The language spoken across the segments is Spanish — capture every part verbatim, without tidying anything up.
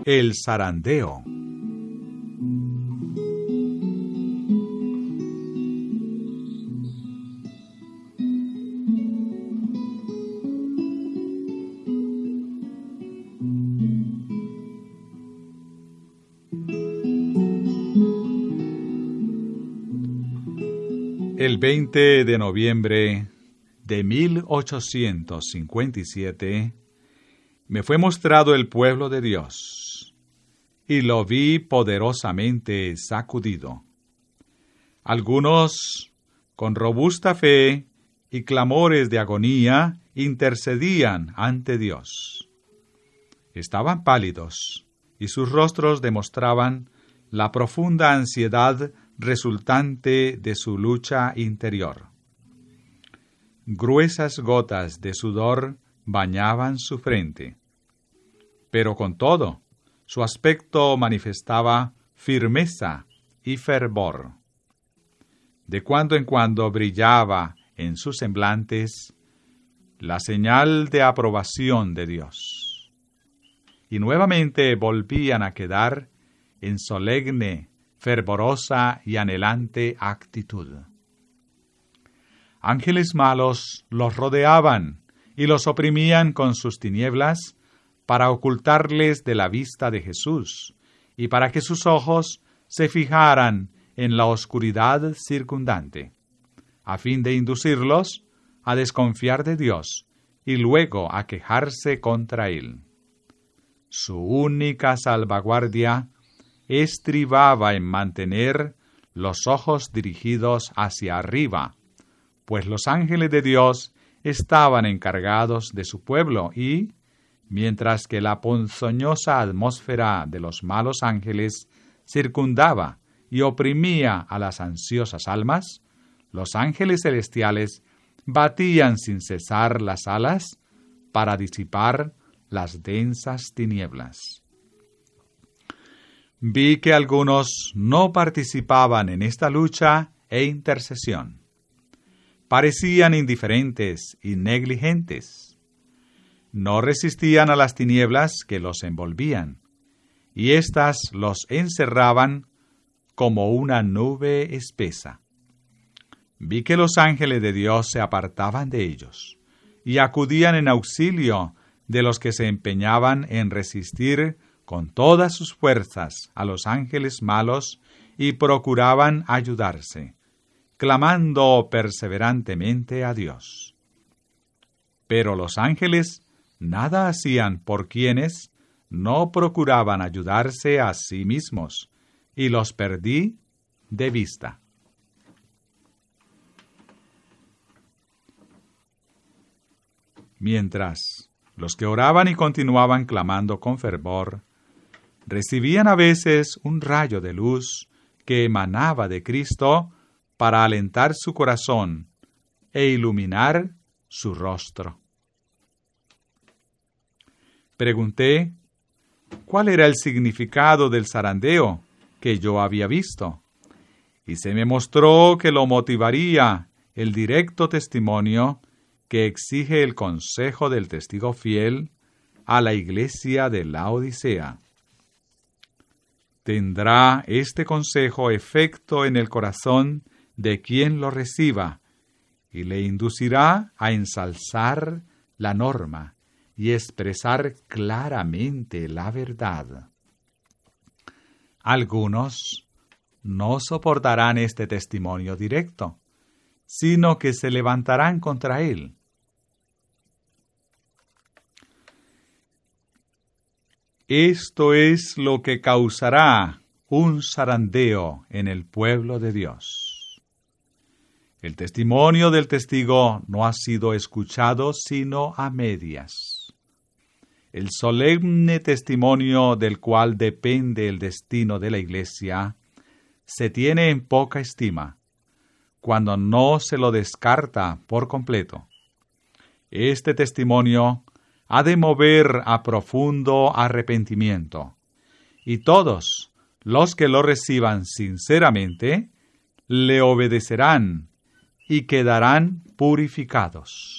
El zarandeo. El veinte de noviembre de mil ochocientos cincuenta y siete me fue mostrado el pueblo de Dios, y lo vi poderosamente sacudido. Algunos, con robusta fe y clamores de agonía, intercedían ante Dios. Estaban pálidos, y sus rostros demostraban la profunda ansiedad resultante de su lucha interior. Gruesas gotas de sudor bañaban su frente, pero con todo, su aspecto manifestaba firmeza y fervor. De cuando en cuando brillaba en sus semblantes la señal de aprobación de Dios, y nuevamente volvían a quedar en solemne, fervorosa y anhelante actitud. Ángeles malos los rodeaban y los oprimían con sus tinieblas para ocultarles de la vista de Jesús y para que sus ojos se fijaran en la oscuridad circundante, a fin de inducirlos a desconfiar de Dios y luego a quejarse contra Él. Su única salvaguardia estribaba en mantener los ojos dirigidos hacia arriba, pues los ángeles de Dios estaban encargados de su pueblo y, mientras que la ponzoñosa atmósfera de los malos ángeles circundaba y oprimía a las ansiosas almas, los ángeles celestiales batían sin cesar las alas para disipar las densas tinieblas. Vi que algunos no participaban en esta lucha e intercesión. Parecían indiferentes y negligentes. No resistían a las tinieblas que los envolvían, y éstas los encerraban como una nube espesa. Vi que los ángeles de Dios se apartaban de ellos, y acudían en auxilio de los que se empeñaban en resistir con todas sus fuerzas a los ángeles malos y procuraban ayudarse, clamando perseverantemente a Dios. Pero los ángeles nada hacían por quienes no procuraban ayudarse a sí mismos, y los perdí de vista. Mientras los que oraban y continuaban clamando con fervor, recibían a veces un rayo de luz que emanaba de Cristo para alentar su corazón e iluminar su rostro. Pregunté cuál era el significado del zarandeo que yo había visto, y se me mostró que lo motivaría el directo testimonio que exige el consejo del testigo fiel a la iglesia de Laodicea. Tendrá este consejo efecto en el corazón de quien lo reciba y le inducirá a ensalzar la norma y expresar claramente la verdad. Algunos no soportarán este testimonio directo, sino que se levantarán contra él. Esto es lo que causará un zarandeo en el pueblo de Dios. El testimonio del testigo no ha sido escuchado sino a medias. El solemne testimonio del cual depende el destino de la iglesia se tiene en poca estima cuando no se lo descarta por completo. Este testimonio ha de mover a profundo arrepentimiento, y todos los que lo reciban sinceramente le obedecerán y quedarán purificados.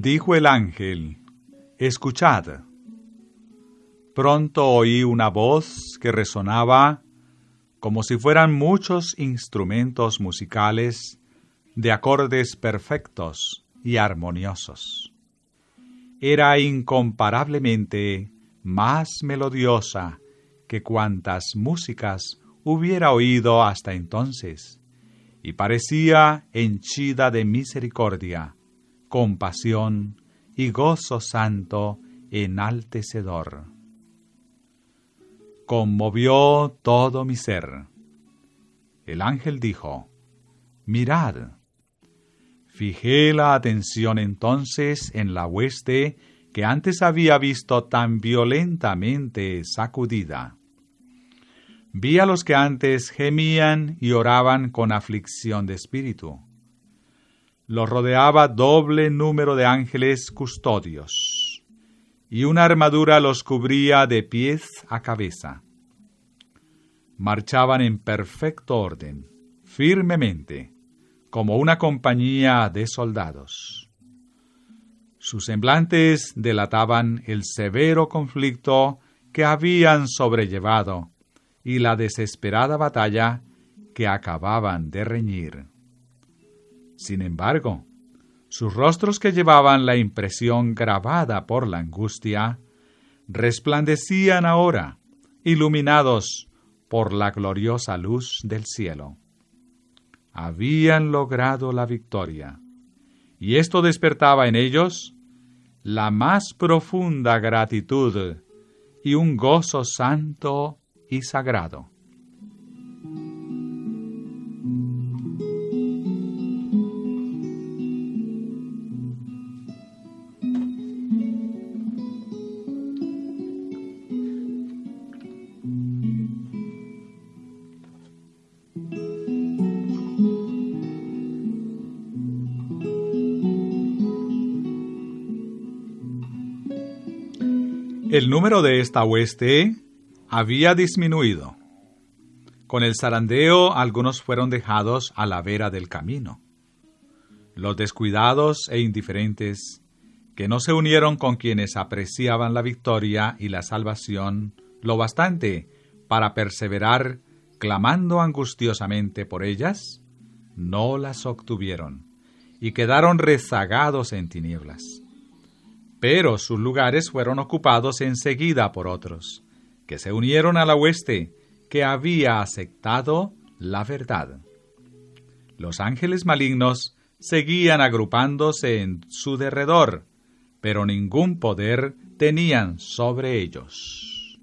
Dijo el ángel: escuchad. Pronto oí una voz que resonaba como si fueran muchos instrumentos musicales de acordes perfectos y armoniosos. Era incomparablemente más melodiosa que cuantas músicas hubiera oído hasta entonces, y parecía henchida de misericordia, compasión y gozo santo enaltecedor. Conmovió todo mi ser. El ángel dijo: mirad. Fijé la atención entonces en la hueste que antes había visto tan violentamente sacudida. Vi a los que antes gemían y oraban con aflicción de espíritu. Los rodeaba doble número de ángeles custodios, y una armadura los cubría de pies a cabeza. Marchaban en perfecto orden, firmemente, como una compañía de soldados. Sus semblantes delataban el severo conflicto que habían sobrellevado y la desesperada batalla que acababan de reñir. Sin embargo, sus rostros, que llevaban la impresión grabada por la angustia, resplandecían ahora, iluminados por la gloriosa luz del cielo. Habían logrado la victoria, y esto despertaba en ellos la más profunda gratitud y un gozo santo y sagrado. El número de esta hueste había disminuido. Con el zarandeo, algunos fueron dejados a la vera del camino. Los descuidados e indiferentes, que no se unieron con quienes apreciaban la victoria y la salvación lo bastante para perseverar clamando angustiosamente por ellas, no las obtuvieron y quedaron rezagados en tinieblas. Pero sus lugares fueron ocupados enseguida por otros, que se unieron a la hueste que había aceptado la verdad. Los ángeles malignos seguían agrupándose en su derredor, pero ningún poder tenían sobre ellos.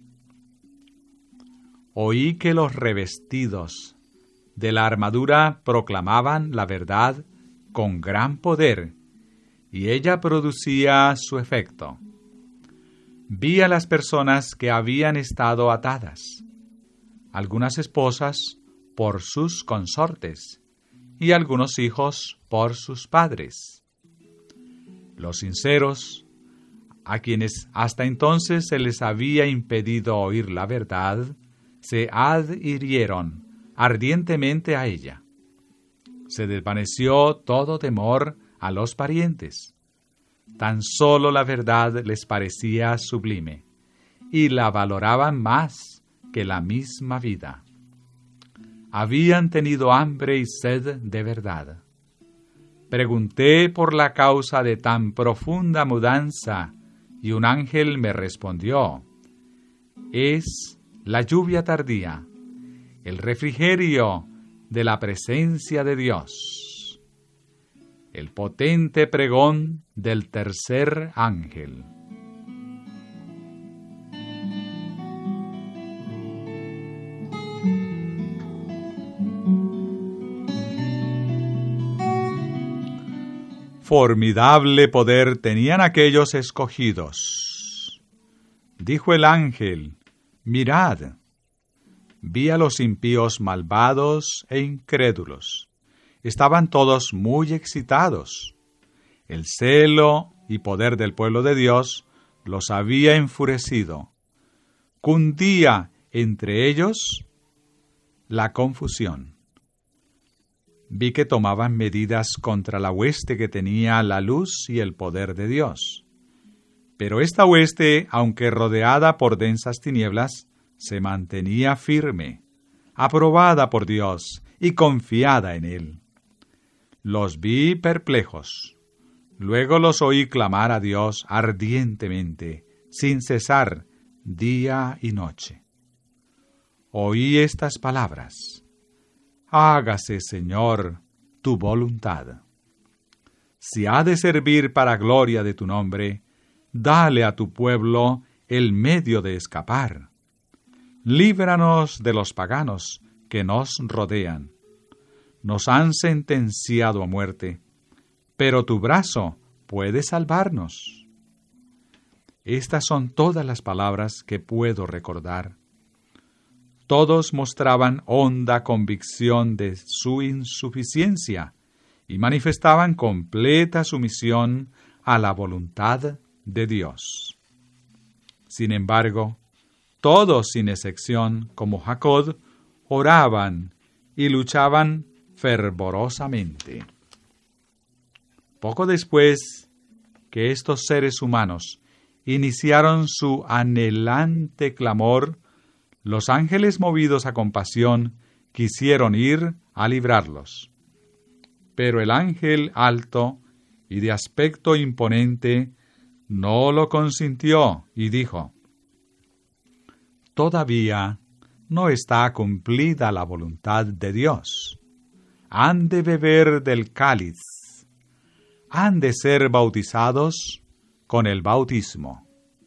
Oí que los revestidos de la armadura proclamaban la verdad con gran poder, y ella producía su efecto. Vi a las personas que habían estado atadas, algunas esposas por sus consortes, y algunos hijos por sus padres. Los sinceros, a quienes hasta entonces se les había impedido oír la verdad, se adhirieron ardientemente a ella. Se desvaneció todo temor a los parientes. Tan solo la verdad les parecía sublime, y la valoraban más que la misma vida. Habían tenido hambre y sed de verdad. Pregunté por la causa de tan profunda mudanza, y un ángel me respondió: es la lluvia tardía, el refrigerio de la presencia de Dios. El potente pregón del tercer ángel. Formidable poder tenían aquellos escogidos. Dijo el ángel: mirad. Vi a los impíos malvados e incrédulos. Estaban todos muy excitados. El celo y poder del pueblo de Dios los había enfurecido. Cundía entre ellos la confusión. vi que tomaban medidas contra la hueste que tenía la luz y el poder de Dios. Pero esta hueste, aunque rodeada por densas tinieblas, se mantenía firme, aprobada por Dios y confiada en Él. Los vi perplejos. Luego los oí clamar a Dios ardientemente, sin cesar, día y noche. Oí estas palabras: hágase, Señor, tu voluntad. Si ha de servir para gloria de tu nombre, dale a tu pueblo el medio de escapar. Líbranos de los paganos que nos rodean. Nos han sentenciado a muerte, pero tu brazo puede salvarnos. Estas son todas las palabras que puedo recordar. Todos mostraban honda convicción de su insuficiencia y manifestaban completa sumisión a la voluntad de Dios. Sin embargo, todos sin excepción, como Jacob, oraban y luchaban fervorosamente. Poco después que estos seres humanos iniciaron su anhelante clamor, los ángeles, movidos a compasión, quisieron ir a librarlos. Pero el ángel alto y de aspecto imponente no lo consintió y dijo: todavía no está cumplida la voluntad de Dios. Han de beber del cáliz, han de ser bautizados con el bautismo.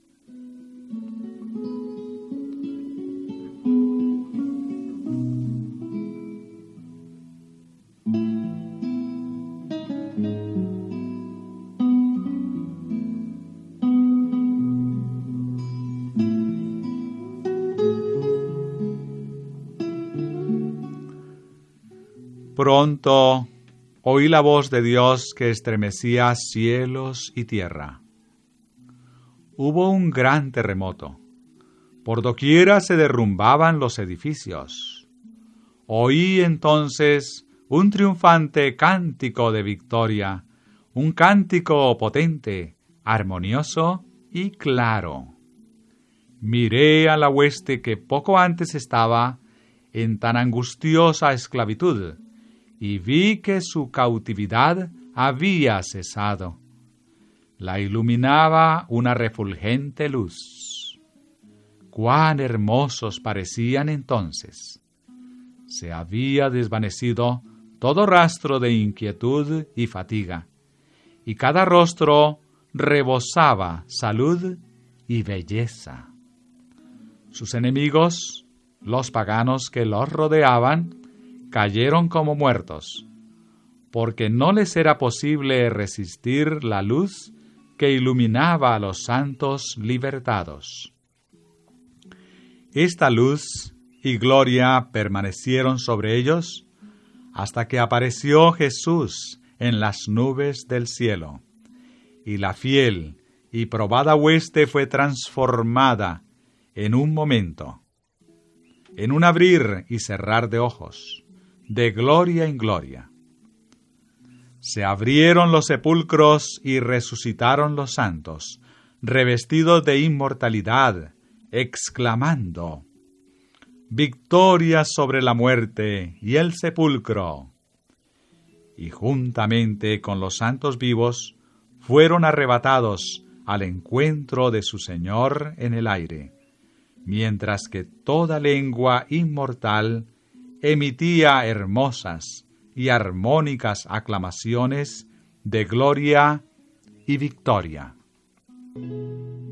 Pronto oí la voz de Dios que estremecía cielos y tierra. Hubo un gran terremoto. Por doquiera se derrumbaban los edificios. Oí entonces un triunfante cántico de victoria, un cántico potente, armonioso y claro. Miré a la hueste que poco antes estaba en tan angustiosa esclavitud, y vi que su cautividad había cesado. La iluminaba una refulgente luz. ¡Cuán hermosos parecían entonces! Se había desvanecido todo rastro de inquietud y fatiga, y cada rostro rebosaba salud y belleza. Sus enemigos, los paganos que los rodeaban, cayeron como muertos, porque no les era posible resistir la luz que iluminaba a los santos libertados. Esta luz y gloria permanecieron sobre ellos hasta que apareció Jesús en las nubes del cielo, y la fiel y probada hueste fue transformada en un momento, en un abrir y cerrar de ojos, de gloria en gloria. Se abrieron los sepulcros y resucitaron los santos, revestidos de inmortalidad, exclamando: victoria sobre la muerte y el sepulcro. Y juntamente con los santos vivos fueron arrebatados al encuentro de su Señor en el aire, mientras que toda lengua inmortal emitía hermosas y armónicas aclamaciones de gloria y victoria.